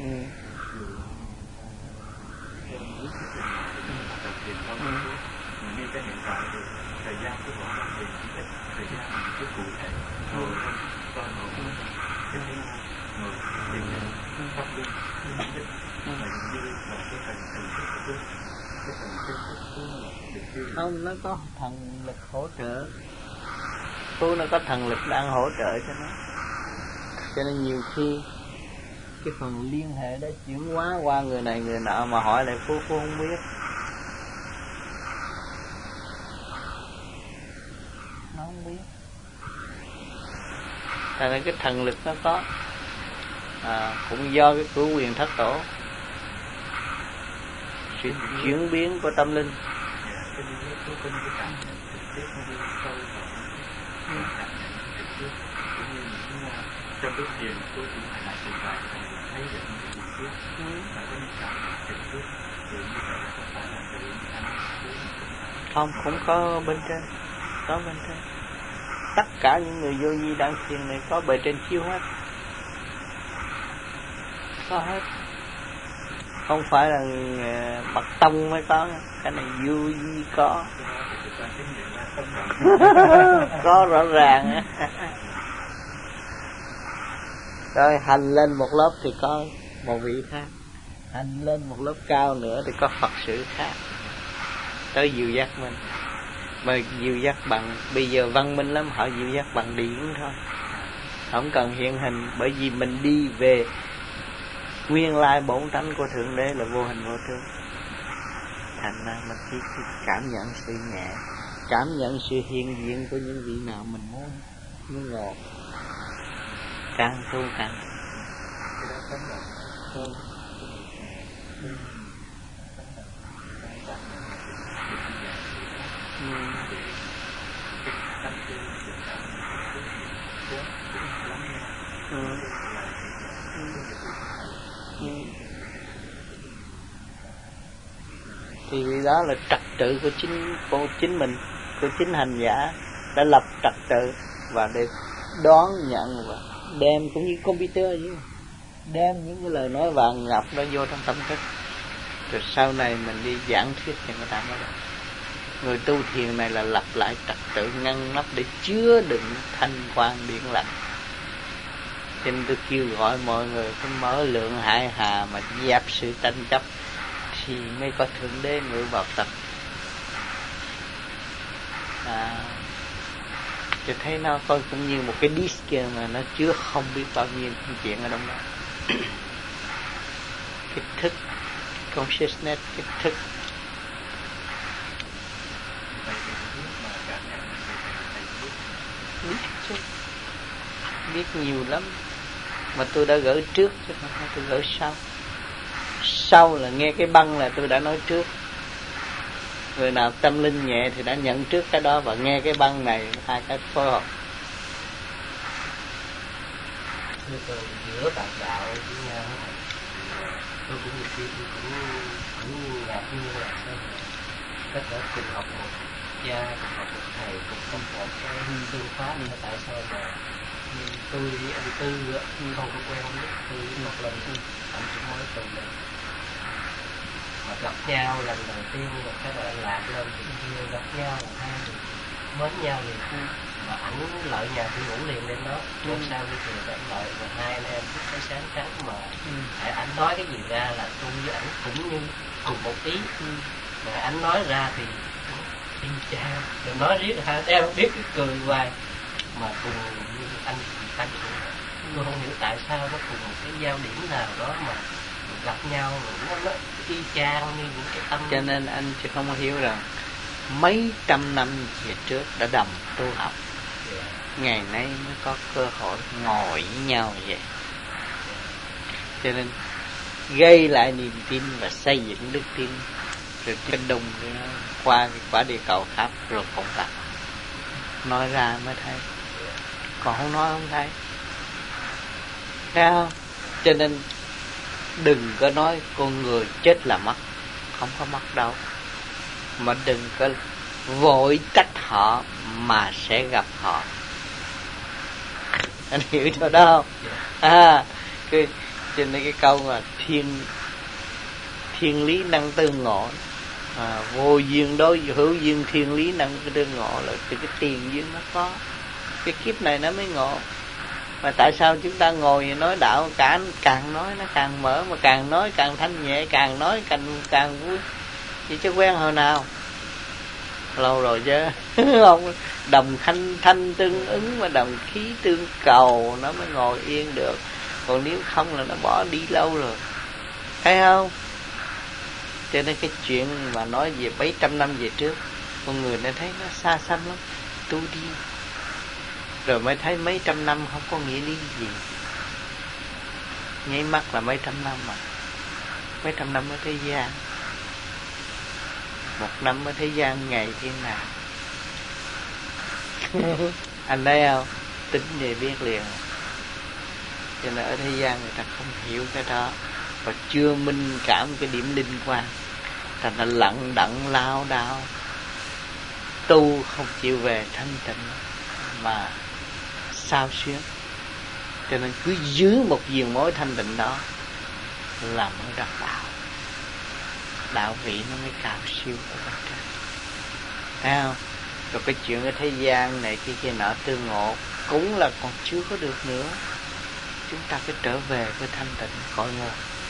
Như cái hiện tại thì thời gian của họ làm việc chỉ ít, thời gian làm cái cụ thể ngồi lên cho ngồi cái ngồi tiền pháp luân ít mà như là cái thần thức của cái thần thức của không, nó có thần lực hỗ trợ, Phú nó có thần lực đang hỗ trợ cho nó, cho nên nhiều khi cái phần liên hệ đó chuyển hóa qua người này người nọ mà hỏi lại Phú không biết. Nó không biết. Tại nên cái thần lực nó có, cũng do cái cửu quyền thất tổ, sự chuyển biến của tâm linh. Trong cái thiền tôi cũng phải lại trình bày thấy được những cái gì trước và có những cảm trực tiếp thì như vậy là có phải là tự không, cũng có bên trên, có bên trên. Tất cả những người vô vi đang thiền này có bề trên chiếu hết, có hết, không phải là Mật Tông mới có, cái này vô vi có. Có rõ ràng. Rồi hành lên một lớp thì có một vị khác, hành lên một lớp cao nữa thì có Phật sự khác, tới dìu dắt mình. Mà dìu dắt bằng, bây giờ văn minh lắm, họ dìu dắt bằng điển thôi, không cần hiện hình, bởi vì mình đi về nguyên lai bổn tánh của Thượng Đế là vô hình vô tướng. Thành ra mình chỉ cảm nhận sự nhẹ, cảm nhận sự hiện diện của những vị nào mình muốn ngộ, càng tu càng thì đó là trật tự của chính mình, của chính hành giả đã lập trật tự và để đón nhận và đem, cũng như computer vậy, đem những cái lời nói vàng ngọc đó vô trong tâm thức, rồi sau này mình đi giảng thuyết cho người ta mới được. Người tu thiền này là lập lại trật tự ngăn nắp để chứa đựng thanh quan điển lành. Cho nên tôi kêu gọi mọi người phải mở lượng hải hà mà dẹp sự tranh chấp thì mới có Thượng Đế ngự vào tập. Tôi thấy nó coi cũng như một cái disk kia mà nó chứa không biết bao nhiêu chuyện ở trong đó. Cái thức, consciousness, cái thức. Biết nhiều lắm, mà tôi đã gửi trước chứ không phải tôi gửi sau. Sau là nghe cái băng là tôi đã nói trước. Người nào tâm linh nhẹ thì đã nhận trước cái đó, và nghe cái băng này hai cái phối hợp. Giữa bạn đạo với nhau, tôi cũng nhiều khi cũng ngạc nhiên là tất cả cùng học một cha, cùng học một thầy, cùng không một cái phương pháp, nhưng tại sao mà tôi với anh Tư không có quen biết, tôi một lần anh cũng mới từng được mà gặp nhau lần đầu tiên, một cái là lạc lên thì gặp nhau là hai người mến nhau liền, mà ảnh lợi nhà tôi ngủ liền lên đó, hôm sau đi thì ảnh lợi, và hai anh em cái sáng trắng mà ảnh nói cái gì ra là tôi với ảnh cũng như cùng một ý, mà ảnh nói ra thì y chang, rồi nói riết hai anh em biết cái cười hoài, mà cùng như anh tôi không hiểu tại sao nó cùng một cái giao điểm nào đó mà gặp nhau rồi nó y chang như những cái tâm. Cho nên anh chỉ không hiểu rằng mấy trăm năm về trước đã đầm tu học, ngày nay mới có cơ hội ngồi với nhau vậy. Cho nên gây lại niềm tin và xây dựng đức tin, rồi cái đùng qua cái quả địa cầu khác rồi cũng gặp, nói ra mới thấy, còn không nói không thấy. Thấy không? Cho nên đừng có nói con người chết là mất, không có mất đâu, mà đừng có vội trách họ mà sẽ gặp họ. Anh hiểu chỗ đó không? Cho nên cái câu mà thiên lý năng tương ngộ, vô duyên đối hữu duyên, thiên lý năng tương ngộ là từ cái tiền duyên nó có, cái kiếp này nó mới ngộ. Mà tại sao chúng ta ngồi nói đạo, càng nói nó càng mở, mà càng nói càng thanh nhẹ, càng nói càng vui. Chỉ chứ quen hồi nào? Lâu rồi chứ. Không, đồng thanh tương ứng mà đồng khí tương cầu nó mới ngồi yên được. Còn nếu không là nó bỏ đi lâu rồi. Thấy không? Cho nên cái chuyện mà nói về 700 năm về trước, con người nó thấy nó xa xăm lắm. Tu đi rồi mới thấy mấy trăm năm không có nghĩa lý gì. Nháy mắt là mấy trăm năm mà. Mấy trăm năm ở thế gian, 1 năm ở thế gian ngày thiên nào. Anh thấy không? Tính về biết liền. Cho nên ở thế gian người ta không hiểu cái đó, và chưa minh cảm cái điểm linh quan, thành ra lận đận lao đao, tu không chịu về thanh tịnh mà sao xuyến. Cho nên cứ giữ một viền mối thanh tịnh đó là mới đắc đạo. Đạo vị nó mới cao siêu ở bên trên. Thấy không? Rồi cái chuyện ở thế gian này kia nọ tương ngộ cũng là còn chưa có được nữa. Chúng ta phải trở về với thanh tịnh cội nguồn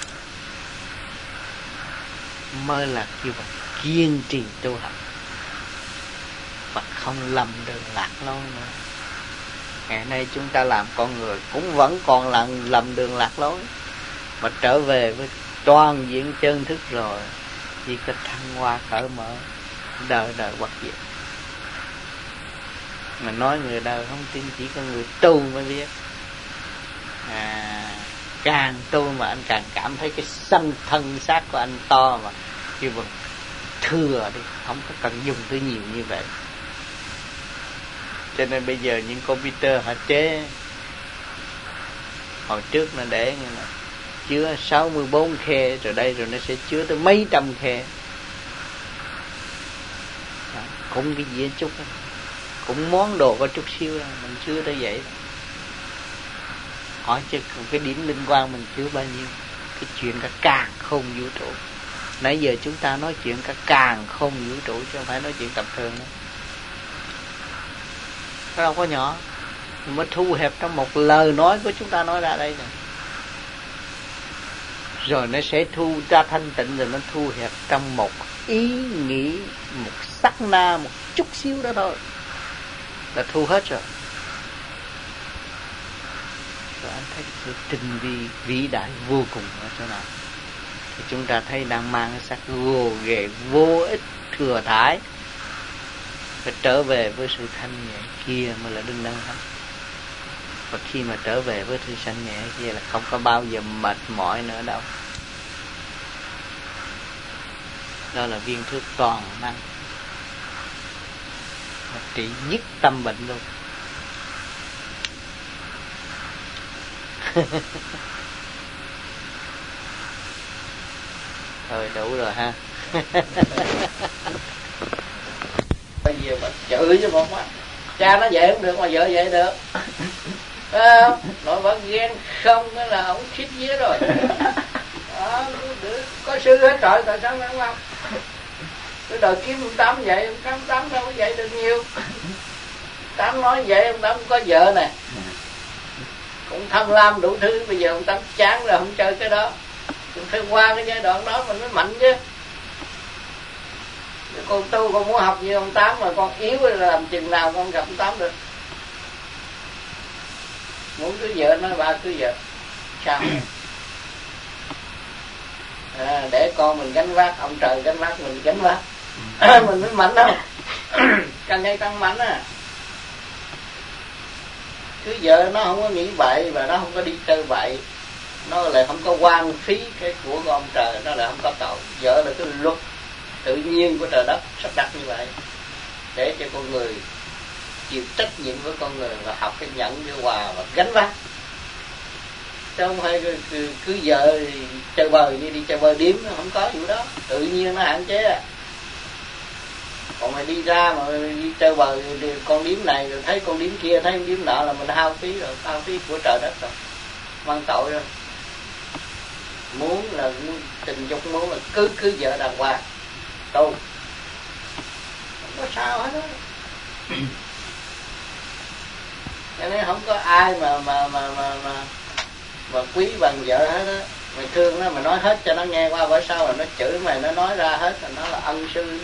mới là kêu bằng kiên trì tu học, và không lầm đường lạc lối nữa. Ngày nay chúng ta làm con người cũng vẫn còn lầm đường lạc lối, mà trở về với toàn diện chân thức rồi, chỉ có thăng hoa cởi mở, đời đời bất diệt. Mà nói người đời không tin, chỉ có người tu mới biết. Càng tu mà anh càng cảm thấy cái thân xác của anh to, mà kêu bằng thừa đi, không có cần dùng tới nhiều như vậy. Cho nên bây giờ những computer họ chế, hồi trước nó để như này, chứa 64 khe, rồi đây rồi nó sẽ chứa tới mấy trăm khe. Cũng cái gì chút đó, cũng món đồ có chút xíu đó, mình chứa tới vậy đó. Hỏi chứ cái điểm linh quan mình chứa bao nhiêu? Cái chuyện cả càn khôn vũ trụ. Nãy giờ chúng ta nói chuyện cả càn khôn vũ trụ, chứ không phải nói chuyện tầm thường nữa. Nó đâu có nhỏ, mình mới thu hẹp trong một lời nói của chúng ta nói ra đây này. Rồi nó sẽ thu ra thanh tịnh, rồi nó thu hẹp trong một ý nghĩ, một sát na, một chút xíu đó thôi là thu hết rồi. Rồi anh thấy sự tinh vi vĩ đại vô cùng ở chỗ nào. Thì chúng ta thấy đang mang cái sắc gồ ghề vô ích thừa thải, phải trở về với sự thanh nhẹ kia mới là đương năng hết. Và khi mà trở về với sự thanh nhẹ kia là không có bao giờ mệt mỏi nữa đâu. Đó là viên thuốc toàn năng, trị nhất tâm bệnh luôn. Thôi đủ rồi ha. Bây giờ mà chửi chứ một mắt, cha nó vậy không được mà vợ vậy được. Nội vẫn ghen không đó là ông khít vía rồi. Có sư hết rồi, tại sao không không? Cái đời kiếm ông Tám vậy, ông Tám đâu có vậy được nhiều. Tám nói vậy, ông Tám có vợ nè, cũng tham lam đủ thứ. Bây giờ ông Tám chán rồi, không chơi cái đó. Mình phải qua cái giai đoạn đó mình mới mạnh chứ. Con tu con muốn học như ông Tám mà con yếu là làm chừng nào con gặp ông Tám được. Muốn cưới vợ nói ba cưới vợ sao? Để con mình gánh vác, ông trời gánh vác mình gánh vác. Mình mới mạnh đâu. Càng ngày càng mạnh á. Cưới vợ nó không có nghĩ bậy và nó không có đi chơi bậy, nó lại không có hoang phí cái của ông trời, nó lại không có tội. Vợ là cái luật tự nhiên của trời đất sắp đặt như vậy, để cho con người chịu trách nhiệm với con người và học cái nhận cái hòa và gánh vác. Chứ không phải cứ vợ chơi bời như đi chơi bời điếm, nó không có vụ đó, tự nhiên nó hạn chế à. Còn mày đi ra mà đi chơi bời con điếm này rồi thấy con điếm kia, thấy con điếm nọ là mình hao phí rồi, hao phí của trời đất rồi, mang tội rồi. muốn là tình dục muốn là cứ vợ đàng hoàng tu, không có sao hết đó. Cho nên không có ai mà quý bằng vợ hết á. Mày thương nó, mày nói hết cho nó nghe qua, bởi sao là nó chửi mày, nó nói ra hết là nó là ân sư.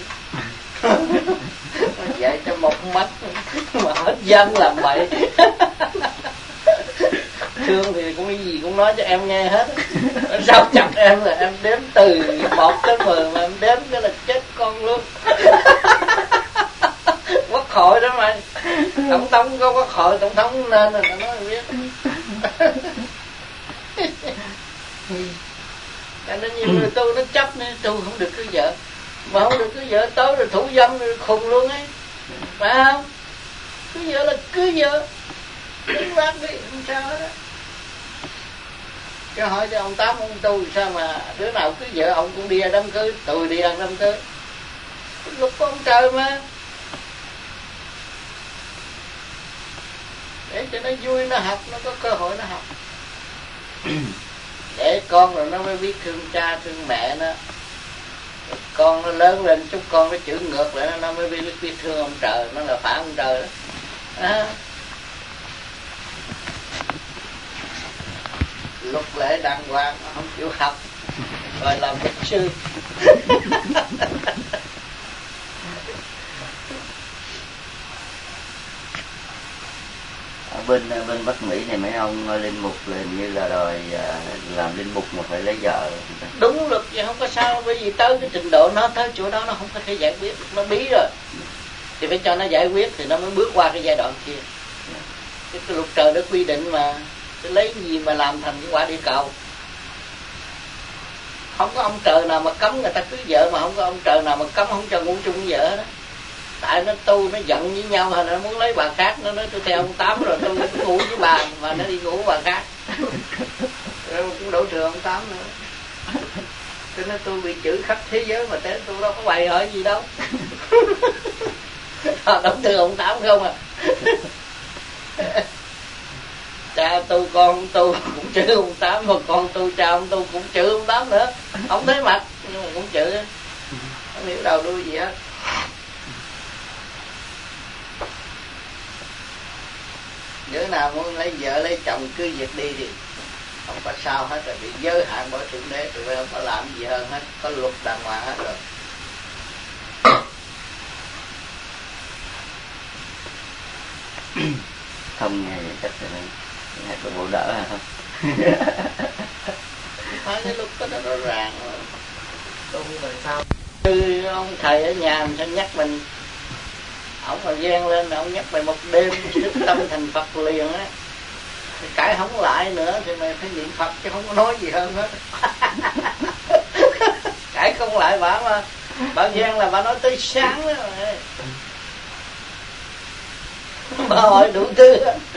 Vậy cho một mắt mà hết dân làm bậy. Thương thì cũng cái gì cũng nói cho em nghe hết. Sao chặt em là em đếm từ 1 tới 10 mà em đếm cái là chết con luôn. Quốc hội đó mày, tổng thống có quốc hội, tổng thống nên là nó nói biết. Cho nên nhiều người tu nó chấp nên tu không được cưới vợ, mà không được cưới vợ tối rồi thủ dâm rồi khùng luôn ấy, phải không? Cưới vợ là cưới vợ, cưới bác đi, không sao hết á. Cho hỏi cho ông Tám ông tu sao mà đứa nào cưới vợ ông cũng đi ăn đám cưới, tôi đi ăn đám cưới, lúc có ông trời mà, để cho nó vui, nó học, nó có cơ hội nó học. Để con rồi nó mới biết thương cha thương mẹ nó. Con nó lớn lên chút con nó chữ ngược lại nó mới biết thương ông trời, nó là phản ông trời đó. Luật lệ đàng hoàng nó không chịu học, rồi làm luật sư. Ở bên Bắc Mỹ này mấy ông linh mục là hình như là đòi làm linh mục mà phải lấy vợ. Đúng luật vậy không có sao, bởi vì tới cái trình độ nó tới chỗ đó nó không có thể giải quyết, nó bí rồi thì phải cho nó giải quyết thì nó mới bước qua cái giai đoạn kia. Cái luật trời đã quy định mà, cái lấy gì mà làm thành cái quả địa cầu. Không có ông trời nào mà cấm người ta cưới vợ, mà không có ông trời nào mà cấm không cho ngủ chung với vợ đó. Tại nó tu nó giận với nhau hay nó muốn lấy bà khác, nó nói tôi theo ông Tám rồi tôi ngủ với bà, mà nó đi ngủ với bà khác. Rồi cũng đổ thừa ông Tám nữa. Cho nên tôi bị chửi khắp thế giới mà thế tôi đâu có bày hỏi gì đâu. Đóng thừa ông Tám không à. Cha tôi con tôi cũng chửi ông Tám, mà con tôi cha ông tôi cũng chửi ông Tám nữa. Không thấy mặt nhưng mà cũng chửi, không hiểu đầu đuôi gì hết. Đứa nào muốn lấy vợ lấy chồng cứ việc đi thì không có sao hết rồi, bị giới hạn bởi thượng đế, tụi bay không có làm gì hơn hết, có luật đàng hoàng hết rồi. Không nghe vậy chắc là nghe có bộ đỡ hả không? Phải cái luật đó nó rõ ràng rồi. Tu rồi sao? Như ông thầy ở nhà mình sẽ nhắc mình, ông mà ghen lên là ông nhắc mày một đêm thức tâm thành Phật liền á. Cãi không lại nữa thì mày phải niệm Phật chứ không có nói gì hơn hết. Cãi không lại bà mà bà ghen là bà nói tới sáng đó rồi. Bà hỏi đủ thứ.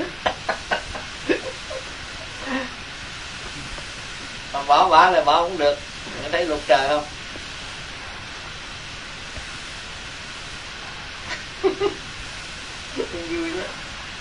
Mà bỏ bà là bỏ không được. Người thấy luật trời không? Vui đó.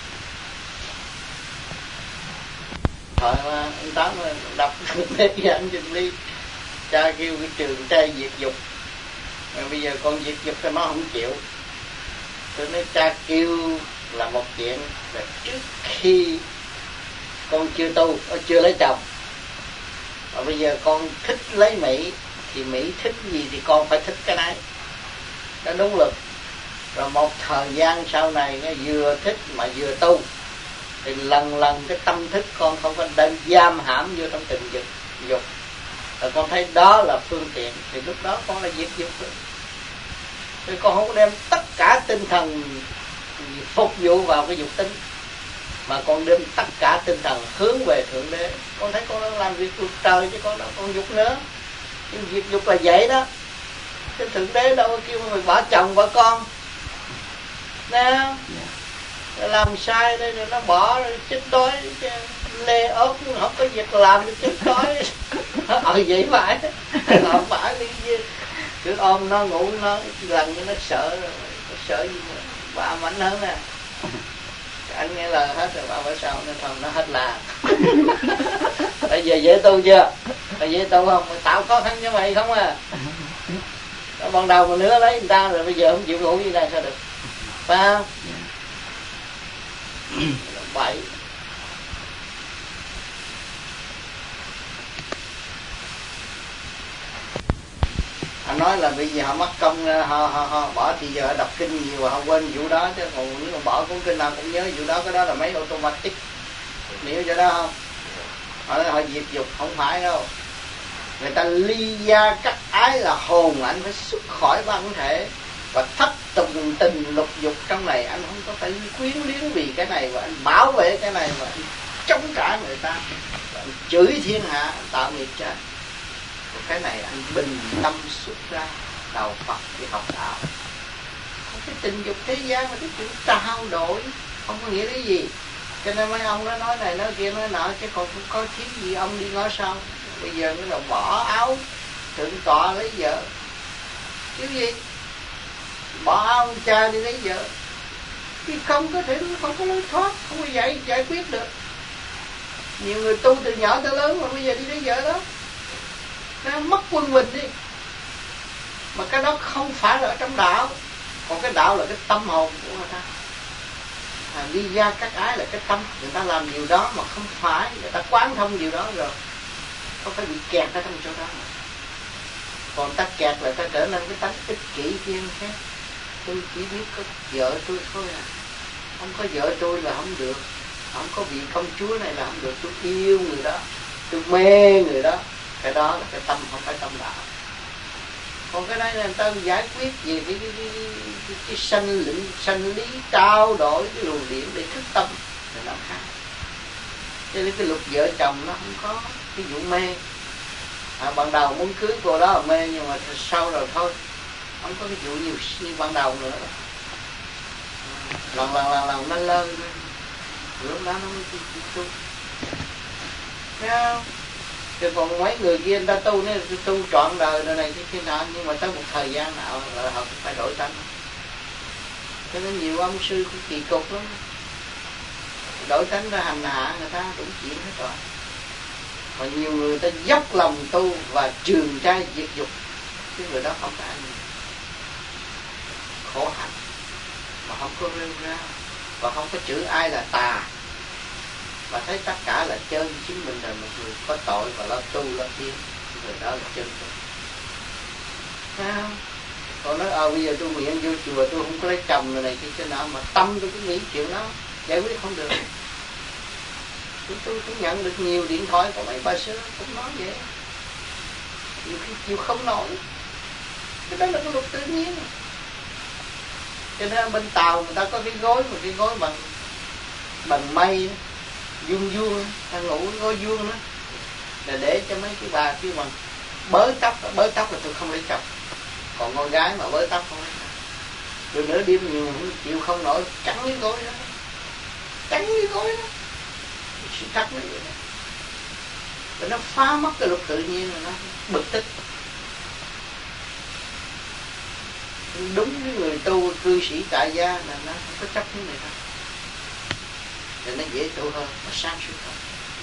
Thôi mà anh Tám đọc mấy cái anh Trình Ly, cha kêu cái trường trai diệt dục, mà bây giờ con diệt dục cho nó không chịu. Tôi nói cha kêu là một chuyện là trước khi con chưa tu, chưa lấy chồng, mà bây giờ con thích lấy Mỹ thì Mỹ thích gì thì con phải thích cái đấy, nó đúng luật. Rồi một thời gian sau này nó vừa thích mà vừa tu thì lần lần cái tâm thức con không có đem giam hãm vô trong tình dục. Rồi con thấy đó là phương tiện thì lúc đó con là diệt dục rồi. Thì con không có đem tất cả tinh thần phục vụ vào cái dục tính, mà con đem tất cả tinh thần hướng về Thượng Đế. Con thấy con đang làm việc luật trời chứ con đâu con dục nữa. Nhưng việc dục là vậy đó. Cái Thượng Đế đâu có kêu mày bỏ chồng bỏ con nè, làm sai đây rồi nó bỏ rồi chết đói, lê ốp không có việc làm thì chết đói. Vậy phải không phải đi cứ ôm nó ngủ nó lần cho nó sợ rồi, nó sợ gì nữa, bà mạnh hơn nè. Anh nghe lời hết rồi bà phải sao nó thôi nó hết là. Bây giờ dễ tu chưa? là dễ tu không? Mà tạo khó khăn cho mày không à. Ban đầu mà nữa lấy người ta rồi bây giờ không chịu ngủ như này sao được, phải không? Bậy. Anh nói là bây giờ họ mất công, họ bỏ thì giờ đọc kinh nhiều và họ quên vụ đó, chứ còn nếu mà bỏ cuốn kinh nào cũng nhớ vụ đó. Cái đó là mấy automatic, hiểu cho đó không? Họ diệt dục không phải đâu. Người ta ly gia cắt ái là hồn anh phải xuất khỏi bản thể, và thất tùng tình lục dục trong này anh không có phải quyến luyến vì cái này, và anh bảo vệ cái này, và anh chống trả người ta, và anh chửi thiên hạ, anh tạo nghiệp cho anh. Cái này anh bình tâm xuất ra đạo Phật để học đạo. Cái tình dục thế gian là cái chuyện trao đổi, không có nghĩa cái gì. Cho nên mấy ông đó nói này nói kia nói nọ, chứ còn không có thiếu gì ông đi ngó sau. Bây giờ nó là bỏ áo thượng tọa lấy vợ, thiếu gì? Bỏ áo ông cha đi lấy vợ, thì không có thể, không có lối thoát, không có giải quyết được. Nhiều người tu từ nhỏ tới lớn mà bây giờ đi lấy vợ đó, nó mất quân bình đi. Mà cái đó không phải là ở trong đạo. Còn cái đạo là cái tâm hồn của người ta. Ly gia cắt ái là cái tâm. Người ta làm điều đó mà không phải, người ta quán thông điều đó rồi, không phải bị kẹt ở trong chỗ đó. Còn ta kẹt là ta trở nên cái tánh ích kỷ kia khác. Tôi chỉ biết có vợ tôi thôi à, không có vợ tôi là không được, không có vị công chúa này là không được. Tôi yêu người đó, tôi mê người đó. Cái đó là cái tâm, không phải tâm đạo. Còn cái này là người ta giải quyết về cái sanh lý trao đổi cái luồng điện để thức tâm là nó khác. Cho nên cái luật vợ chồng nó không có cái vụ mê. Ban đầu muốn cưới cô đó là mê, nhưng mà sau rồi thôi, không có cái vụ nhiều như ban đầu nữa. Lần nó lơ, lúc đó nó mới tu. Thấy không? Chứ còn mấy người kia người ta tu, nếu tu trọn đời rồi này kia nọ, nhưng mà tới một thời gian nào là họ cũng phải đổi tánh. Cho nên nhiều ông sư cũng kỳ cục lắm, đổi tánh ra hành hạ người ta cũng chuyện hết rồi. Mà nhiều người ta dốc lòng tu và trường trai diệt dục, cái người đó không có ai khổ hạnh, mà không có rêu ra, và không có chữ ai là tà, mà thấy tất cả là chân. Chính mình là một người có tội và lo tu lo tiến, người đó là chân tu. Sao? Còn nói bây giờ tôi nguyện vô chùa tôi không có lấy chồng rồi này kia thế nào, mà tâm tôi cứ nghĩ chuyện đó giải quyết không được. Tôi cũng nhận được nhiều điện thoại của mấy bà sư cũng nói vậy, nhiều khi chịu không nổi. Cái đó là cái luật tự nhiên. Cho nên bên Tàu người ta có cái gối, mà cái gối bằng mây vuông vuông, ta ngủ cái gối vuông đó, là để cho mấy cái bà kia bằng bới tóc là tôi không lấy chồng. Còn con gái mà bới tóc không lấy chồng. Rồi nửa đêm nhiều chịu không nổi, cắn cái gối đó, sự cắt nó vậy đó. Rồi nó phá mất cái luật tự nhiên, rồi nó bực tức. Đúng với người tu cư sĩ tại gia là nó không có chấp cái này đâu, thì nó dễ tu hơn, nó sáng suốt hơn.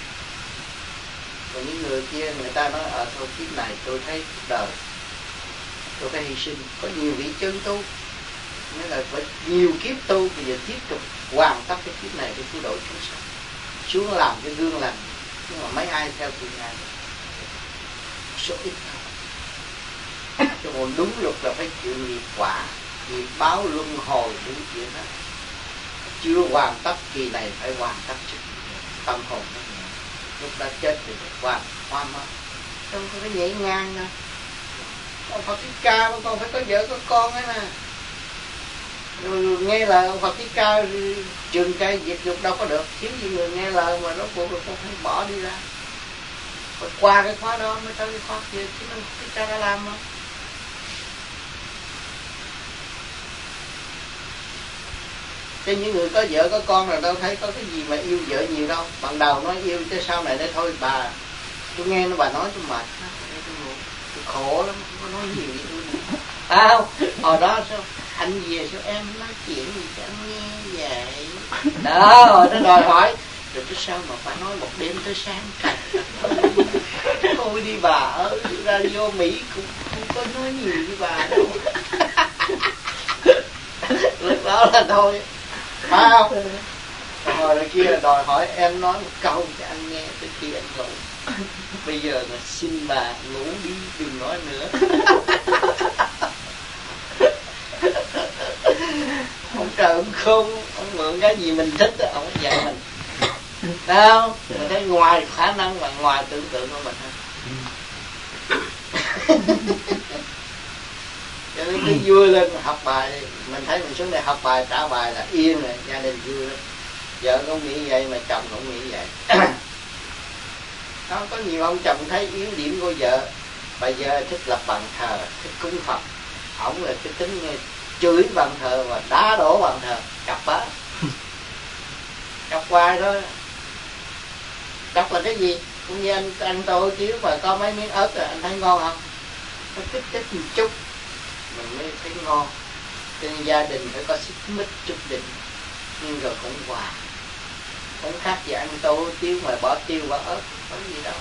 Còn những người kia người ta nói thôi kiếp này tôi thấy cuộc đời tôi phải hy sinh. Có nhiều vị chân tu, nghĩa là phải nhiều kiếp tu, bây giờ tiếp tục hoàn tất cái kiếp này để cứu độ chúng sanh, xuống làm cái gương lành. Nhưng mà mấy ai theo tụi ngài, số ít thôi. Cho còn đúng luật là phải chịu nghiệp quả, nghiệp báo luân hồi những chuyện đó. Chưa hoàn tất kỳ này phải hoàn tất trước. Tâm hồn nó nhẹ, lúc đã chết thì hoàn hoa mất. Không có cái nhẹ ngang nữa. Ông Phật Thích Ca mà còn phải có vợ có con ấy nè. Rồi nghe lời ông Phật Thích Ca trường trai diệt dục đâu có được. Thiếu gì người nghe lời mà rốt cuộc rồi con phải bỏ đi ra. Rồi qua cái khóa đó mới tới cái khóa kia, chứ ông Phật Thích Ca đã làm không? Chứ những người có vợ có con là đâu thấy có cái gì mà yêu vợ nhiều đâu. Ban đầu nói yêu, tới sau này đây thôi bà, tôi nghe nó bà nói tôi mệt, tôi khổ lắm, không có nói nhiều vậy tôi. Không, hồi đó sao anh về sao em nói chuyện gì cho anh nghe vậy đó, rồi nó đòi hỏi rồi tới sao mà phải nói một đêm tới sáng trời ôi đi bà ở radio Mỹ cũng không có nói nhiều với bà đâu. Lúc đó là thôi, phải không? Rồi là kia là đòi hỏi em nói một câu cho anh nghe, tới khi anh ngủ. Bây giờ là xin bà ngủ đi, đừng nói nữa. Ông trời ông khôn, ông mượn cái gì mình thích đó, ông dạy mình. Thấy không? Mình thấy ngoài khả năng và ngoài tưởng tượng của mình. Cho nên cứ vui lên học bài, mình thấy mình xuống đây học bài trả bài là yên rồi, gia đình vui lắm. Vợ không nghĩ vậy mà chồng không nghĩ vậy. Nó có nhiều ông chồng thấy yếu điểm của vợ, bà vợ thích lập bàn thờ, thích cúng Phật, ổng là cái tính chửi bàn thờ và đá đổ bàn thờ, cặp bá. Cặp hoài thôi. Cặp là cái gì? Cũng như anh ăn tô chiếu mà có mấy miếng ớt rồi anh thấy ngon không? Nó kích thích một chút mình mới thấy ngon. Cho nên gia đình phải có xích mích chút định, nhưng rồi cũng hòa. Không khác gì ăn tô chiếu mà bỏ tiêu bỏ ớt, không có gì đâu.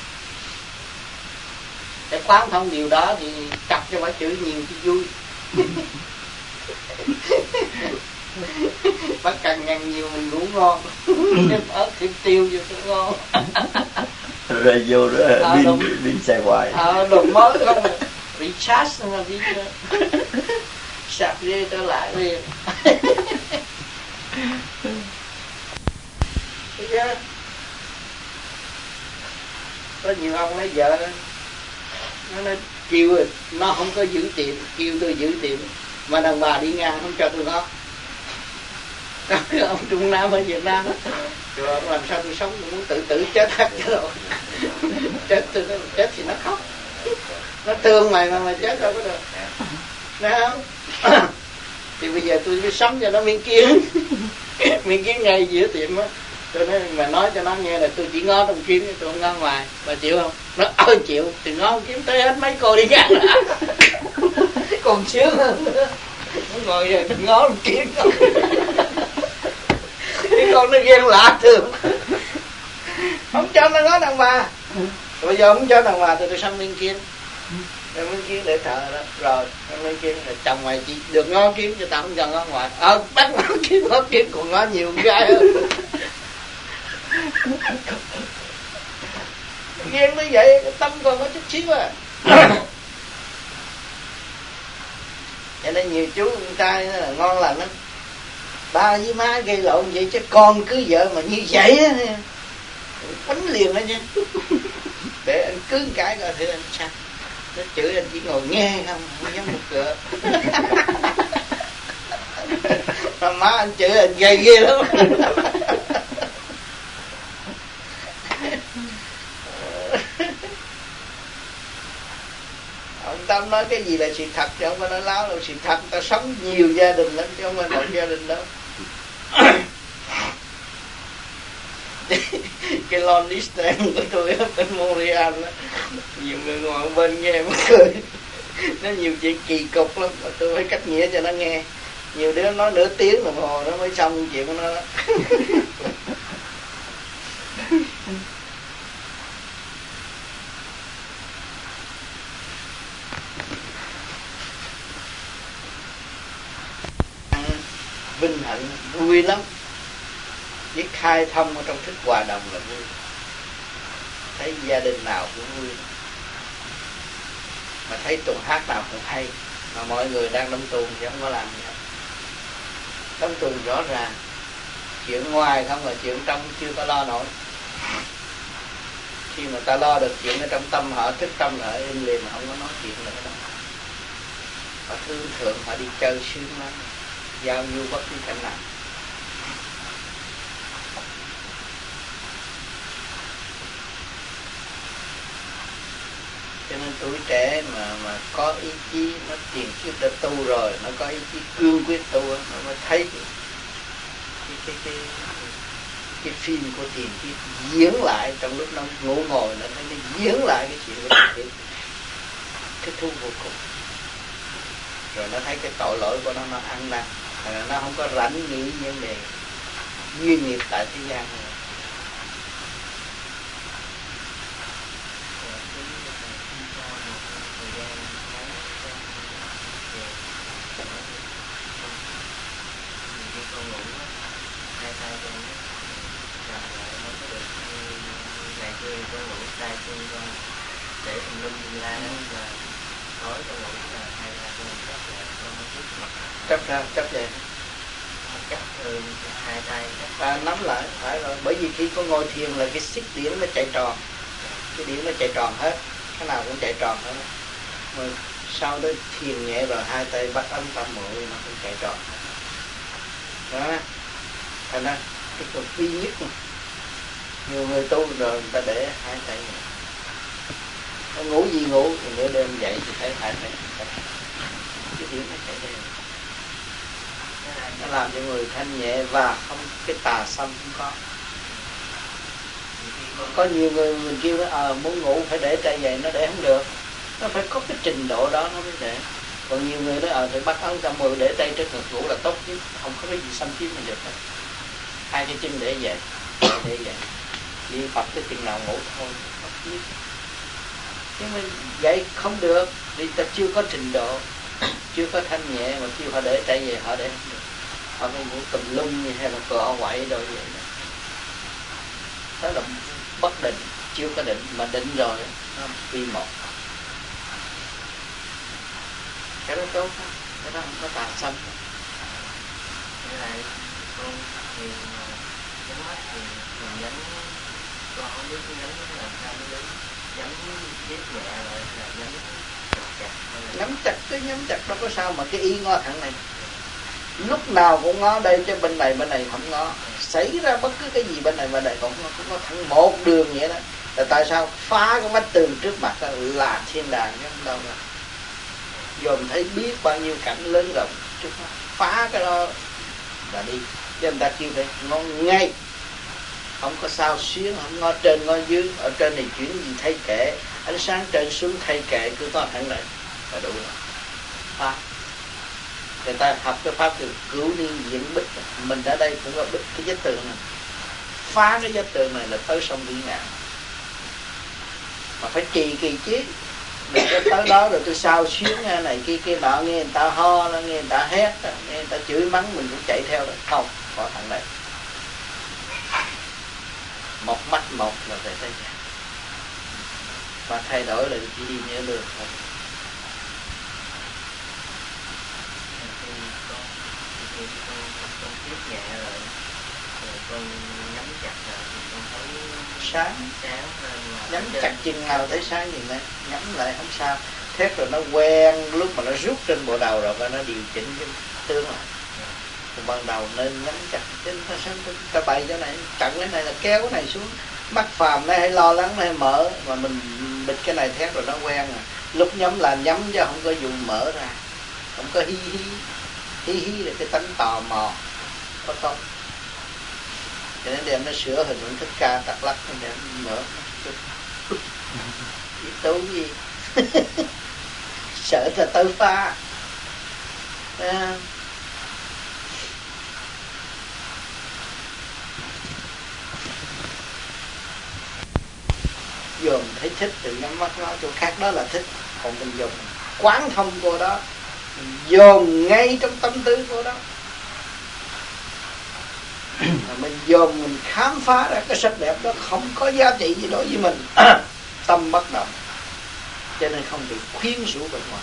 Để quán thông điều đó thì cặp cho bà chửi nhiều chứ vui. Bắt cần ngăn nhiều mình ngủ ngon. Thêm ớt thêm tiêu vô cho ngon. Rồi vô đó pin xe hoài. Đồ mới không à. Recharge mà đi sạc dê trở lại liền. Thấy chưa? Có nhiều ông nói vợ nó nói kêu rồi, nó không có giữ tiệm, kêu tôi giữ tiệm mà đàn bà đi ngang không cho tôi ngó. Ông Trung Nam ở Việt Nam rồi làm sao tôi sống, tôi muốn tự tử chết hết chứ rồi. Chết tôi nói chết thì nó khóc, nó thương mày mà chết đâu có được. Thấy không? Thì bây giờ tôi mới sống cho nó miếng kiến. Miếng kiến ngay giữa tiệm á. Tôi nói cho nó nghe là tôi chỉ ngó trong kiếm, tôi không ngó ngoài. Bà chịu không? Nó chịu thì ngó kiếm tới hết mấy cô đi ngang đã. Còn sướng hơn nữa. Nó ngồi rồi ngó trong kiếm không. Cái con nó ghen lạ thường. Không cho nó ngó đàn bà. Bây giờ không cho đàn bà thì tôi sắm miếng kiếm. Miếng kiếm để thờ đó. Rồi miếng kiếm là chồng mày chỉ được ngó kiếm cho tao không cần ngó ngoài. Bắt ngó kiếm còn ngó nhiều gái hơn. Ghen như vậy, cái tâm còn có chút xíu à. Cho nên nhiều chú con trai là ngon lành lắm. Ba với má gây lộn vậy chứ con cưới vợ mà như vậy á, quánh liền đó nha. Để anh cưới cái coi thử anh sao. Nó chửi anh chỉ ngồi nghe không dám một cửa. Má anh chửi anh gây ghê lắm. Ông Tâm nói cái gì là sự thật chứ không phải nói láo đâu. Sự thật ta sống nhiều gia đình lắm chứ không phải một gia đình đâu. Cái lonely stand của tôi ở bên Montreal đó, nhiều người ngồi bên nghe mới cười. Nó nhiều chuyện kỳ cục lắm mà tôi phải cách nghĩa cho nó nghe. Nhiều đứa nói nửa tiếng đồng hồ nó mới xong chuyện của nó đó. Vinh hạnh vui lắm, biết khai thông ở trong thức hòa đồng là vui, thấy gia đình nào cũng vui, mà thấy tuần hát nào cũng hay, mà mọi người đang đóng tuồng thì không có làm gì hết. Đóng tuồng rõ ràng, chuyện ngoài không là chuyện trong chưa có lo nổi. Khi mà ta lo được chuyện ở trong tâm họ, thức tâm họ im lìm mà không có nói chuyện nữa đâu. Họ thương thượng, họ đi chơi sướng lắm, giao du bất cứ cảnh nào. Cho nên tuổi trẻ mà có ý chí, nó tiền kiếp đã tu rồi, nó có ý chí cương quyết tu, nó mới thấy cái phim của tiền kiếp diễn lại trong lúc nó ngủ ngồi, nó thấy nó diễn lại cái chuyện của tiền kiếp, cái thú vô cùng. Rồi nó thấy cái tội lỗi của nó ăn năn, nó không có rảnh nghĩ vấn đề duyên nghiệp tại thế gian này. để tùm lum tùm la đó là tối con ngủ là hay là con chấp lại con trước mặt chấp vậy chấp hai tay nắm lại phải rồi, bởi vì khi con ngồi thiền là cái xích điển nó chạy tròn, cái điển nó chạy tròn hết, cái nào cũng chạy tròn hết, mà sau đó thiền nhẹ rồi hai tay bắt ấn tam muội nó cũng chạy tròn hết. Đó thành ra cái cực duy nhất mà. Nhiều người tu rồi người ta để hai tay này. Nó ngủ gì ngủ thì nửa đêm dậy thì thấy hai tay cái điển nó chạy đều, nó làm cho người thanh nhẹ và không cái tà xâm không có. Có nhiều người mình kêu nó muốn ngủ phải để tay vậy, nó để không được, nó phải có cái trình độ đó nó mới để. Còn nhiều người nói thì bắt ấn tam muội để tay trước ngực ngủ là tốt chứ, không có cái gì xâm chiếm mình được hết. Hai cái chân để vậy, để vậy, niệm Phật cái chừng nào ngủ thôi, không biết. Nhưng mà vậy không được, vì ta chưa có trình độ, chưa có thanh nhẹ mà kêu họ để tay vậy họ để không được. Họ phải ngủ tùm lum như hay là cọ quậy rồi vậy đó. Đó là bất định, chưa có định, mà định rồi nó vi một. Cái đó tốt đó, cái đó không có tà xâm. Cái này con thì nhắm mắt thì mình nhắm, con không biết nhắm làm sao mới đúng, nhắm viết nhẹ rồi là nhắm chặt. Nhắm chặt cứ nhắm chặt đâu có sao mà cái y ngó thẳng này. Lúc nào cũng ngó đây chứ bên này không ngó. Xảy ra bất cứ cái gì bên này cũng có thẳng một đường vậy đó. Là tại sao? Phá cái vách tường trước mặt là thiên đàng chứ không đâu rồi. Dòm thấy biết bao nhiêu cảnh lớn rộng trước mắt, phá cái đó là đi. Chứ người ta kêu phải ngó ngay, không có sao xuyến, không ngó trên ngó dưới. Ở trên này chuyển gì thay kệ, ánh sáng trên xuống thay kệ, cứ ngó thẳng lại là đủ rồi. Phá. Người ta học cái pháp từ cửu niên diễn bích, mình ở đây cũng có bích cái vách tường này. Phá cái vách tường này là tới sông Vĩ Ngạn. Mà phải trì kỳ chứ. Đừng có tới đó rồi tôi sao xuyến nghe này kia nọ, nghe người ta ho, nghe người ta hét, nghe người ta chửi mắng mình cũng chạy theo đó. Không, có thằng này. Một mắt một là phải thấy vậy. Mà thay đổi là chỉ đi nhớ được thôi. Con viết nhẹ rồi con nhắm chặt rồi thì con thấy sáng nhắm chặt chừng nào thấy sáng gì nữa, nhắm lại không sao. Thét rồi nó quen, lúc mà nó rút trên bộ đầu rồi và nó điều chỉnh cái tướng lại. Còn ban đầu nên nhắm chặt chứ nó sáng ta bày chỗ này, chặn cái này là kéo cái này xuống. Mắt phàm nó hay lo lắng, nó hay mở, mà mình bịt cái này thét rồi nó quen rồi. Lúc nhắm là nhắm chứ không có dùng mở ra, không có hi hi là cái tánh tò mò có tốt. Cho nên đem nó sửa hình ảnh Thích Ca Tạc Lắc nó đem mở biết tấu gì sợ ta tới pha dòm thấy thích thì nhắm mắt nó chỗ khác đó là thích. Còn mình dòm quán thông cô đó, dòm ngay trong tâm tư cô đó, mình dòm mình khám phá ra cái sắc đẹp đó không có giá trị gì đối với mình. Tâm bất động, cho nên không bị khuyến rũ bên ngoài.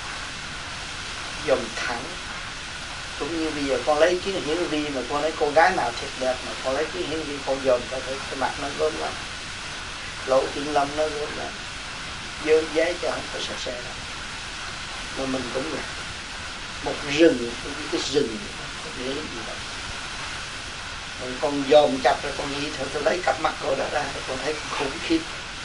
Dòm thẳng, cũng như bây giờ con lấy Kiến Hiển Vi mà con lấy cô gái nào thiệt đẹp mà con lấy Kiến Hiển Vi con dòm ta thấy cái mặt nó gớm lắm, Lộ Thiên Lâm nó gớm lắm, dơ giấy cho không có sạch sẽ đâu. Mà mình cũng là một rừng, cái rừng không có nghĩa gì đâu. Con dòm chặt rồi con nghĩ thôi tôi lấy cặp mắt cô đó ra, con thấy khủng khiếp.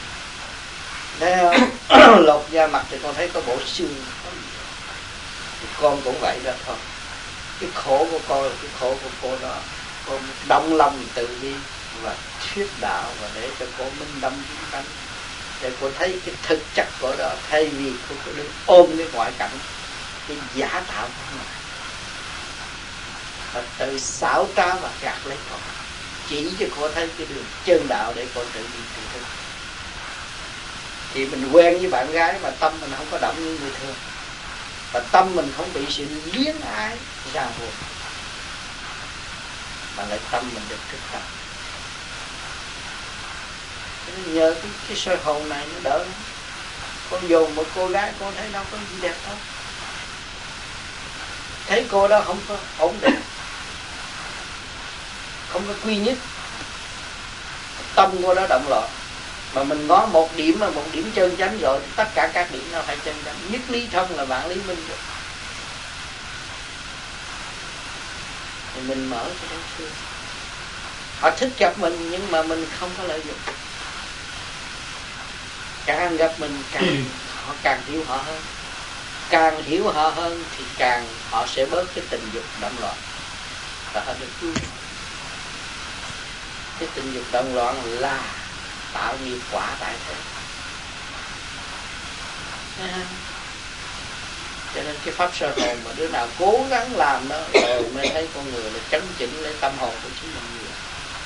Lột da mặt thì con thấy có bộ xương. Con cũng vậy đó thôi. Cái khổ của con là cái khổ của cô đó. Con động lòng từ bi và thuyết đạo, và để cho cô minh tâm chính tánh, để cô thấy cái thực chất của đó, thay vì cô cứ đứng ôm cái ngoại cảnh, cái giả tạo của nó, và tự xảo trá và gạt lấy con, chỉ cho cô thấy cái đường chân đạo để cô tự đi tự thức. Thì mình quen với bạn gái mà tâm mình không có động như người thường, và tâm mình không bị sự liếng ái ràng buộc, mà lại tâm mình được thức tâm. nhờ cái soi hồn này nó đỡ. Con dồn một cô gái con thấy đâu có gì đẹp đâu, thấy cô đó không có ổn định, không có quy nhất, tâm cô đó động loạn. Mà mình ngó một điểm mà một điểm chân chánh rồi, tất cả các điểm nó phải chân chánh. Nhất lý thông là vạn lý minh rồi. Thì mình mở cho đối phương. Họ thích gặp mình nhưng mà mình không có lợi dụng. Càng gặp mình họ càng hiểu họ hơn. Càng hiểu họ hơn thì càng họ sẽ bớt cái tình dục động loạn và họ được vui. Cái tình dục động loạn là tạo nghiệp quả tại thế. Cho nên cái pháp soi hồn mà đứa nào cố gắng làm đó rồi mới thấy con người là chấn chỉnh lấy tâm hồn của chính mình nhiều,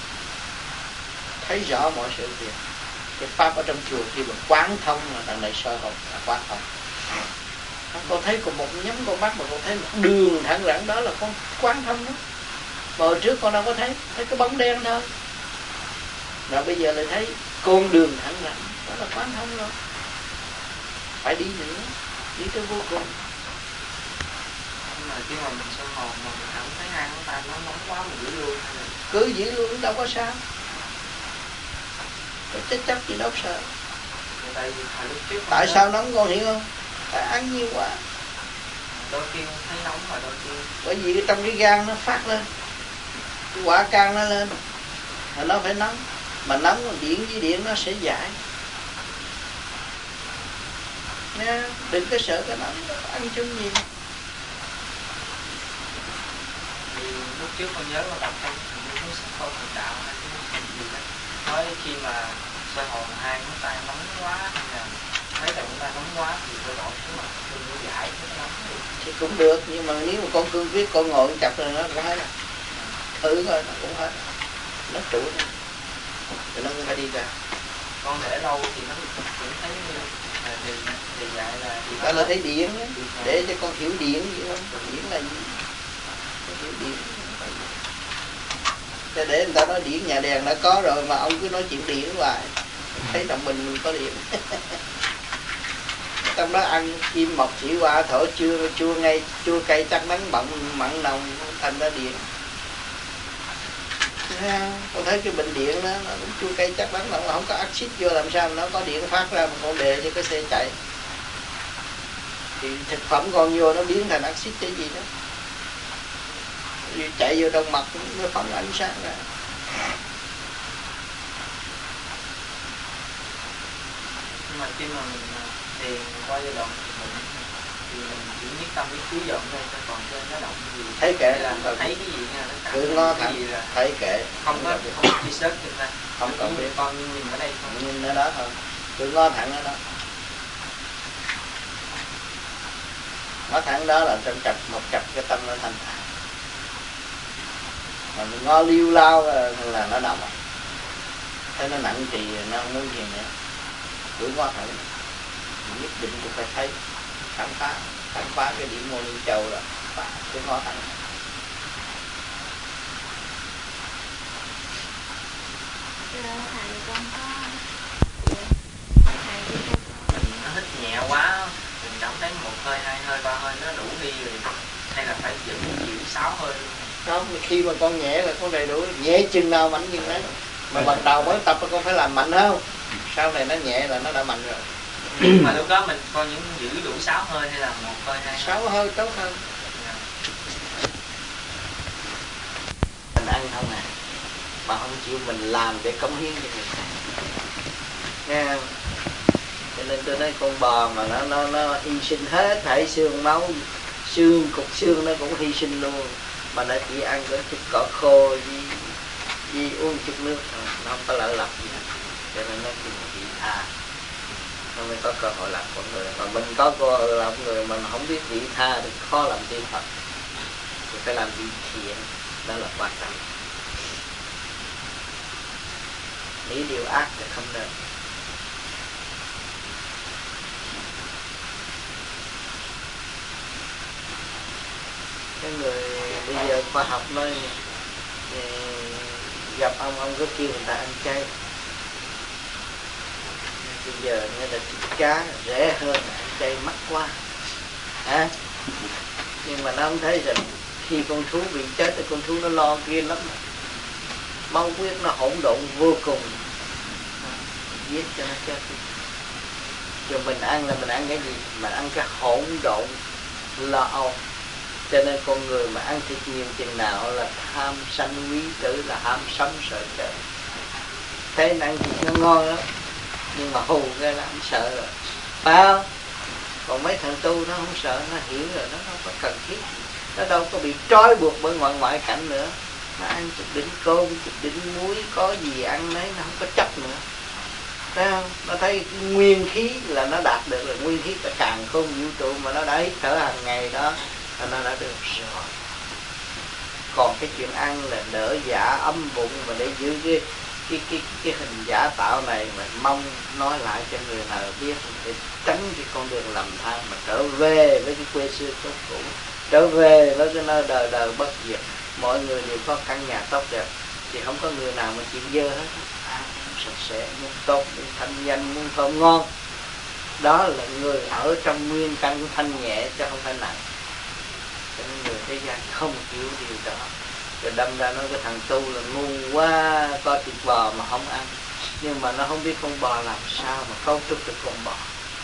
thấy rõ mọi sự việc. Cái pháp ở trong chùa khi mà quán thông là đằng này soi hồn là quán thông. Con thấy còn một nhắm con mắt mà con thấy một đường thẳng rãng đó là con quán thông đó. Mà hồi trước con đâu có thấy cái bóng đen thôi. Rồi bây giờ lại thấy con đường thẳng rãng, đó là quán thông rồi. Phải đi nữa, đi tới vô cùng. Nhưng mà khi mà mình soi hồn mà mình cảm thấy hai ngón tay nó nóng quá mình giữ luôn hay là cứ giữ luôn đâu có sao. Cái chấp gì đâu sợ. Tại sao nóng con hiểu không? Tại ăn nhiều quá. Đôi khi thấy nóng và đôi khi bởi vì trong cái gan nó phát lên, cái quả can nó lên là nó phải nóng. Mà nóng điện với điện nó sẽ giải nha. Đừng có sợ cái nóng đó, ăn chung gì. thì lúc trước con nhớ con đọc trong cuốn sách Khôi Thần Đạo hay cái gì đó nói khi mà soi hồn hai ngón tay nóng quá hay là mấy đầu ngón tay nóng quá thì tôi đổ xuống mà đừng có giải cái nóng thì cũng được, nhưng mà nếu mà con cương quyết con ngồi chặt rồi nó cũng hết. Thử coi nó cũng hết, nó trụ thôi thì nó cũng phải đi ra. con để lâu thì nó cũng thấy như thì dạy là thì đó là thấy điện đó. Để cho con hiểu điện gì không? Điện là gì? Con hiểu điện. Cho để người ta nói điện nhà đèn đã có rồi mà ông cứ nói chuyện điện hoài. Thấy trong mình có điện. Trong đó ăn chim mọc chỉ qua thổi chua ngay chua cay chắc đắng mặn nồng thành ra điện. Con thấy cái bình điện đó nó cũng chua cay chắc đắng, mà không có axit vô làm sao mà nó có điện phát ra mà con đề cho cái xe chạy. Thì thực phẩm con vô nó biến thành axit cái gì đó, chạy vô trong mặt nó phóng ánh sáng ra. nhưng mà khi mà mình thiền qua giai đoạn thì mình chỉ biết tâm biết chú dọn thôi, còn trên nó động gì thấy kệ là thấy cái gì nha, cứ ngó thẳng thấy kệ, không có chi sớt được ra, không cần biết. con nhìn ở đây không, nhìn ở đó thôi, cứ ngó thẳng ở đó. Ngó thẳng đó là trong một cặp cái tâm nó thanh thản. Mà mình ngó liêu lao là nó động. Thấy nó nặng thì nó không muốn gì nữa. Cứ ngó thẳng, nhất định cũng phải thấy, khám phá cái điểm môn Liên Châu đó, và cứ ngó thẳng. Thầy con có nó hít nhẹ quá mình cảm thấy một hơi, hai hơi, ba hơi nó đủ đi rồi, hay là phải giữ chịu 6 hơi luôn? Không, khi mà con nhẹ là con đầy đủ, nhẹ chừng nào mạnh chừng đấy. Mà ban đầu mới tập con phải làm mạnh không? Sau này nó nhẹ là nó đã mạnh rồi. Mà lúc đó mình coi những giữ đủ 6 hơi hay là một hơi, hai hơi? 6 hơi tốt hơn. Mình ăn không à, mà không chịu mình làm để cống hiến cho người khác. Nghe không? Cho nên tôi nói con bò mà nó hy sinh hết thảy xương máu, cục xương nó cũng hy sinh luôn. Mà nó chỉ ăn cái chút cỏ khô với uống chút nước thôi, nó không có lỡ lập gì hết. Cho nên nó chỉ nó mới có cơ hội làm con người. Mà mình có cơ hội làm con người mình không biết vị tha thì khó làm tiên Phật. Thì phải làm vị thiện, đó là quan trọng. Nghĩ điều ác thì không nên. Cái người bây giờ khoa học nói gặp ông cứ kêu người ta ăn chay. giờ nghe là thịt cá rẻ hơn, ăn chay mắc quá. Nhưng mà nó không thấy rằng khi con thú bị chết thì con thú nó lo kia lắm, máu huyết nó hỗn độn vô cùng, giết cho nó chết. Rồi mình ăn là mình ăn cái gì? Mình ăn cái hỗn độn lo âu. Cho nên con người mà ăn thịt nhiều chừng nào là tham sanh quý tử, là ham sống sợ chết. Thế nó ăn thịt nó ngon lắm, nhưng mà hù cái là không sợ rồi, phải không? Còn mấy thằng tu nó không sợ, nó hiểu rồi, nó không có cần thiết, nó đâu có bị trói buộc bởi ngoại cảnh nữa. Nó ăn chút đỉnh cơm, chút đỉnh muối, có gì ăn nấy, nó không có chấp nữa. Thấy không? Nó thấy nguyên khí là nó đạt được rồi, nguyên khí cả càng không vũ trụ mà nó đã hít thở hàng ngày đó là nó đã được rồi. Còn cái chuyện ăn là đỡ dạ ấm bụng mà để giữ cái hình giả tạo này, mà mong nói lại cho người nào biết để tránh cái con đường lầm than mà trở về với cái quê xưa tốt cũ, trở về với cái nơi đời đời bất diệt. Mọi người đều có căn nhà tốt đẹp, thì không có người nào mà chịu dơ hết. Sạch sẽ, muốn tốt, muốn thanh danh, muốn thơm ngon. Đó là người ở trong nguyên căn thanh nhẹ chứ không phải nặng. Cho nên người thế gian không hiểu điều đó. Rồi đâm ra nói cái thằng tu là ngu quá, có thịt bò mà không ăn. Nhưng mà nó không biết con bò làm sao mà cấu trúc được con bò.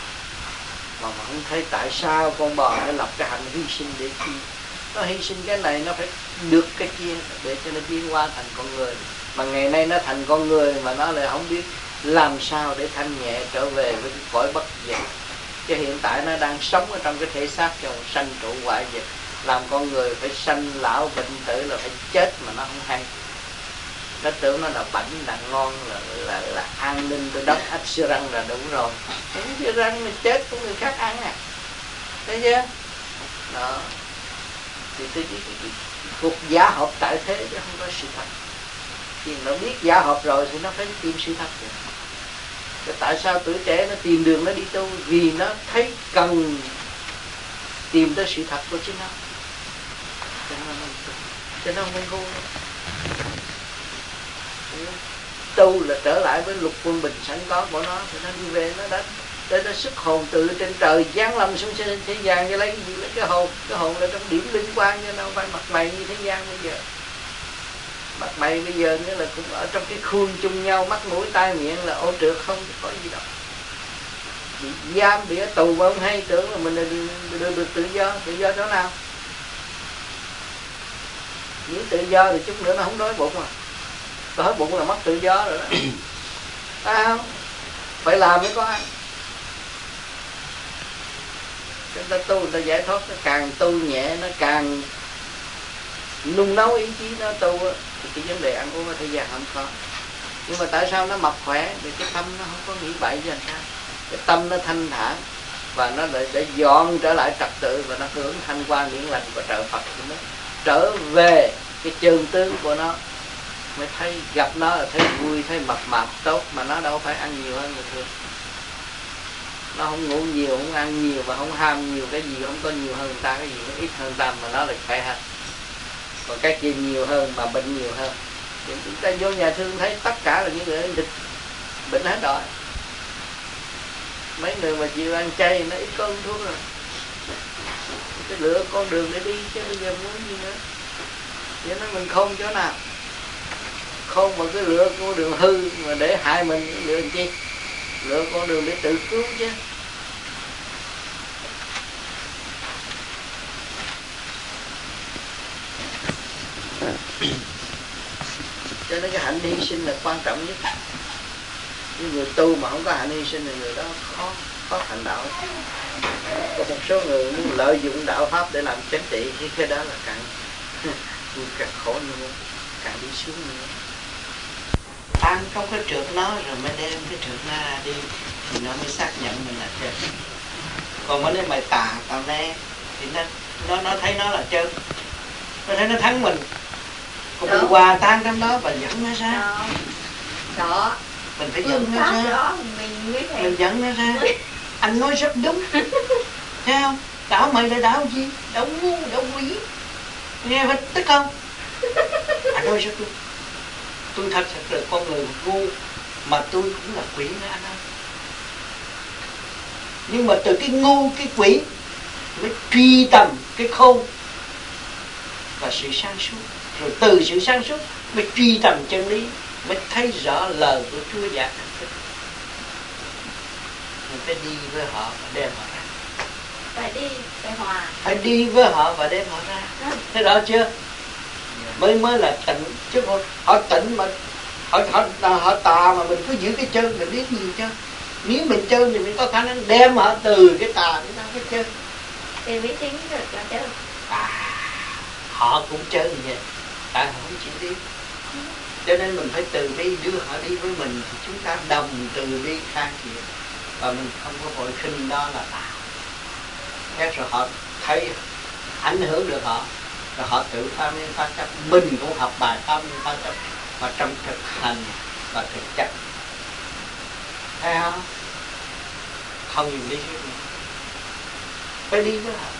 Mà không thấy tại sao con bò nó lập cái hành hy sinh để chi. Nó hy sinh cái này nó phải được cái kia để cho nó tiến qua thành con người. Mà ngày nay nó thành con người mà nó lại không biết làm sao để thanh nhẹ trở về với cái cõi bất diệt. Chứ hiện tại nó đang sống ở trong cái thể xác trong sanh trụ hoại diệt. Làm con người phải sanh lão bệnh tử là phải chết mà nó không hay. Nó tưởng nó là bảnh, là ngon, là an ninh từ đất ách sữa răng là đúng rồi. Những sữa răng mà chết của người khác ăn à. Thấy chưa? Đó. Thì cái cuộc giả hợp tại thế chứ không có sự thật. Khi nó biết giả hợp rồi thì nó phải tìm sự thật rồi. Rồi tại sao tuổi trẻ nó tìm đường nó đi tu? Vì nó thấy cần tìm tới sự thật của chính nó. Cho nó không ngu. Tu là trở lại với lục quân bình sẵn có của nó, thì nó đi về nó đánh. Để nó sức hồn từ trên trời giáng lâm xuống thế gian, cho lấy cái gì? Lấy cái hồn là trong điểm linh quan, chứ đâu phải mặt mày như thế gian bây giờ. Mặt mày bây giờ nghĩa là cũng ở trong cái khuôn chung nhau, mắt mũi tai miệng là ô trượt không có gì đâu. Bị giam, bị ở tù mà không hay, tưởng là mình được tự do chỗ nào? Những tự do thì chút nữa nó không đói bụng à. Đói bụng là mất tự do rồi đó. Phải không? Phải làm mới có ăn. Người ta tu, người ta giải thoát, nó càng tu nhẹ, nó càng nung nấu ý chí nó tu á, thì cái vấn đề ăn uống ở thế gian không có. Nhưng mà tại sao nó mập khỏe? Vì cái tâm nó không có nghĩ bậy gì làm sao. Cái tâm nó thanh thản và nó để dọn trở lại trật tự và nó hưởng thanh quan điển lành của trợ Phật của nó, trở về cái chân tướng của nó, mới thấy gặp nó là thấy vui, thấy mập mạp tốt, mà nó đâu phải ăn nhiều hơn người thường. Nó không ngủ nhiều, không ăn nhiều và không ham nhiều cái gì, không có nhiều hơn người ta, cái gì nó ít hơn ta mà nó lại khỏe hơn. Còn cái kia nhiều hơn mà bệnh nhiều hơn. Thì chúng ta vô nhà thương thấy tất cả là những người địch bệnh hết rồi. Mấy người mà chịu ăn chay nó ít có uống thuốc rồi. Cái lựa con đường để đi chứ bây giờ muốn gì nữa. Vậy nó mình khôn chỗ nào? Khôn mà cái lựa con đường hư mà để hại mình, lựa làm chi? Lựa con đường để tự cứu chứ. Cho nên cái hạnh hy sinh là quan trọng nhất. Những người tu mà không có hạnh hy sinh thì người đó khó thành đạo. Có một số người muốn lợi dụng đạo pháp để làm chánh trị, cái đó là càng khổ nữa, càng đi xuống nữa. Ăn không có trượt nó rồi mới đem cái trượt nó ra đi thì nó mới xác nhận mình là chết. Còn mà nếu mày tà tao ne thì nó thấy nó là chân, nó thấy nó thắng mình. Còn mình hòa tan trong đó và dẫn nó ra. Đó. Mình phải dẫn nó ra. Mình dẫn nó ra. Anh nói rất đúng. Thấy không? Đạo mày là đạo gì? Đạo ngu, đạo quỷ. Nghe phải tức không? Anh nói rất đúng. Tôi thật sự là con người ngu mà tôi cũng là quỷ nữa anh ơi. Nhưng mà từ cái ngu, cái quỷ mới truy tầm cái khôn và sự sáng suốt. Rồi từ sự sáng suốt mới truy tầm chân lý, mới thấy rõ lời của Chúa dạy. Mình phải đi với họ và đem họ ra. Phải đi, phải hòa. Phải đi với họ và đem họ ra. Thấy rõ chưa? Mới là tịnh. Chứ không họ tịnh mà họ tà mà mình cứ giữ cái chân, mình biết gì chứ. Nếu mình chân thì mình có khả năng đem họ từ cái tà đến cái chân. Thì mới chính được là chân. Họ cũng chân vậy, tại họ không chịu đi. Cho nên mình phải từ bi đưa họ đi với mình, thì chúng ta đồng từ bi khai thiện, và mình không có vội khinh đó là tà. Thế rồi họ thấy ảnh hưởng được họ, rồi họ tự phá miên phá chấp. Mình cũng học bài phá miên phá chấp và trong thực hành và thực chất. Thấy không? Không dùng lý thuyết nữa, phải đi với họ.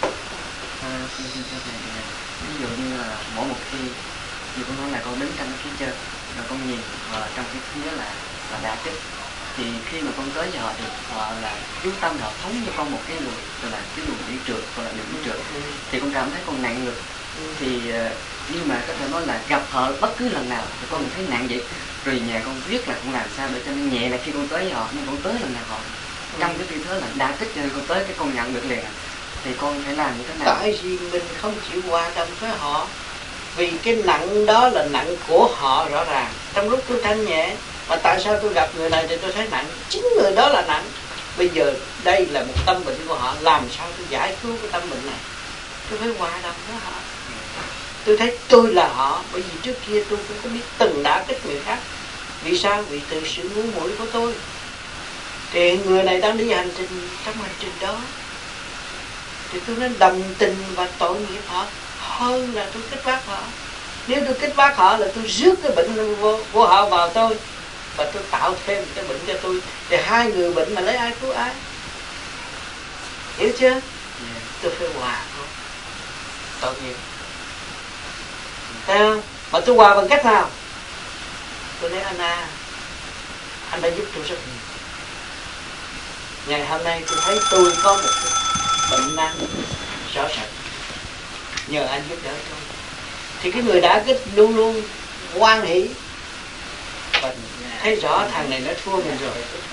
Ví dụ như là mỗi một khi như con nói là con đứng trong cái phía trên rồi con nhìn họ là trong cái phía là đa kích, thì khi mà con tới với họ thì họ là chú tâm họ phóng cho con một cái luồng, gọi là cái luồng đi trượt, gọi là đường đi trượt, thì con cảm thấy con nặng ngực. Thì nhưng mà có thể nói là gặp họ bất cứ lần nào thì con thấy nặng vậy, rồi nhà con biết là con làm sao để cho nó nhẹ là khi con tới với họ, nhưng con tới lần nào họ trong cái tư thế là đa kích, cho nên con tới cái con nhận được liền. Thì con phải làm như thế nào? Tại vì mình không chịu hòa đồng với họ. Vì cái nặng đó là nặng của họ rõ ràng. Trong lúc tôi thanh nhẹ, mà tại sao tôi gặp người này thì tôi thấy nặng? Chính người đó là nặng. Bây giờ đây là một tâm bệnh của họ, làm sao tôi giải cứu cái tâm bệnh này? Tôi phải hòa đồng với họ. Tôi thấy tôi là họ, bởi vì trước kia tôi cũng có biết từng đã kích người khác. Vì sao? Vì từ sự ngu muội của tôi. Thì người này đang đi hành trình, trong hành trình đó thì tôi nên đồng tình và tội nghiệp họ hơn là tôi kích bác họ. Nếu tôi kích bác họ là tôi rước cái bệnh của họ vào tôi, và tôi tạo thêm cái bệnh cho tôi, thì hai người bệnh mà lấy ai cứu ai? Hiểu chưa? Tôi phải hòa thôi. Tội nghiệp. Thấy không? Mà tôi hòa bằng cách nào? Tôi nói anh đã giúp tôi rất nhiều. Ngày hôm nay tôi thấy tôi có một bệnh nan rõ rệt, nhờ anh giúp đỡ tôi. Thì cái người đã kích luôn luôn hoan hỷ và thấy rõ thằng này nó thua mình rồi.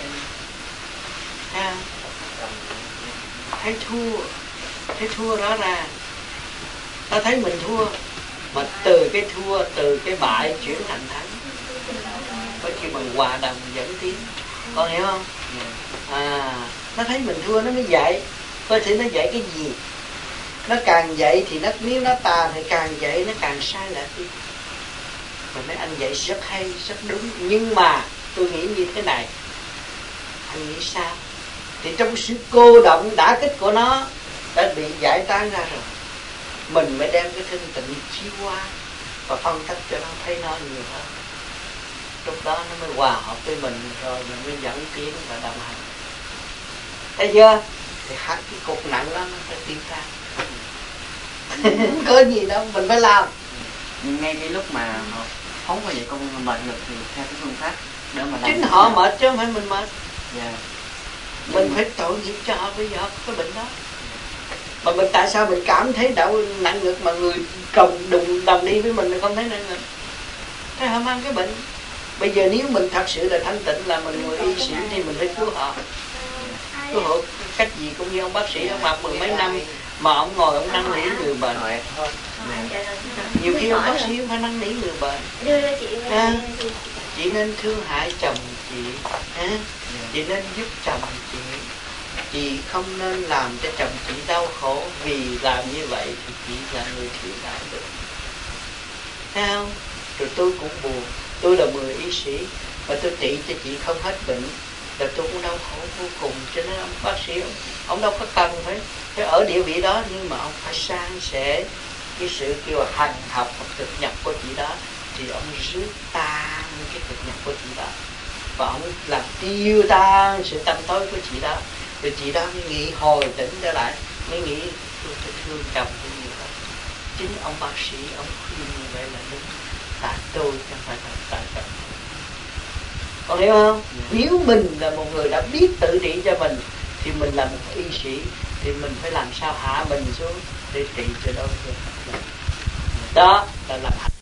Thấy thua rõ ràng. Nó thấy mình thua, mà từ cái thua, từ cái bại chuyển thành thắng. Có khi bằng hòa đồng dẫn tiến. Con hiểu không? Nó thấy mình thua nó mới dạy. Coi thử nó dạy cái gì. Nó càng dạy thì nếu nó tà thì càng dạy nó càng sai lại đi. Mà mấy anh dạy rất hay, rất đúng. Nhưng mà tôi nghĩ như thế này. Anh nghĩ sao? Thì trong sự cô động đả kích của nó đã bị giải tán ra rồi, mình mới đem cái thanh tịnh chiếu qua và phân tích cho nó thấy nó nhiều hơn. Lúc đó nó mới hòa hợp với mình, rồi mình mới dẫn tiến và đồng hành. Thấy chưa? Thì hát cái cục nặng đó nó phải tiến ra. Có gì đâu, mình phải làm. Nhưng ngay cái lúc mà họ phóng vào vậy con mệt ngực thì theo cái phương pháp để mà làm. Chính họ mệt chứ không phải mình mệt. Dạ. Mình phải tội nghiệp cho họ bây giờ cái bệnh đó. Mà mình tại sao mình cảm thấy đau nặng ngực mà người đồng đi với mình không thấy nặng ngực? Thế họ mang cái bệnh. Bây giờ nếu mình thật sự là thanh tịnh, là mình người y sĩ thì mình phải cứu họ. Cứu họ cách gì cũng như ông bác sĩ, ông học 10 mấy năm mà ông ngồi ông năn nỉ người bệnh. Nhiều khi ông bác sĩ phải năn nỉ người bệnh. Chị nên thương hại chồng chị nên giúp chồng chị không nên làm cho chồng chị đau khổ, vì làm như vậy thì chị là người thiện đạo đức. Thấy không? Rồi tôi cũng buồn, tôi là người y sĩ mà tôi trị cho chị không hết bệnh, là tôi cũng đau khổ vô cùng. Cho nên ông bác sĩ ông đâu có cần phải ở địa vị đó, nhưng mà ông phải san sẻ cái sự kêu là hành học và thực nhập của chị đó, thì ông rước tan cái thực nhập của chị đó, và ông làm tiêu tan sự tâm tối của chị đó. Rồi chị đó mới nghĩ hồi tỉnh trở lại, mới nghĩ tôi phải thương chồng tôi nhiều hơn. Chính ông bác sĩ ông khuyên như vậy là đúng, tại tôi chẳng phải là tại chồng. Con hiểu không? Nếu mình là một người đã biết tự trị cho mình thì mình là một y sĩ thì mình phải làm sao hạ mình xuống để trị cho đó. Đó là làm hạnh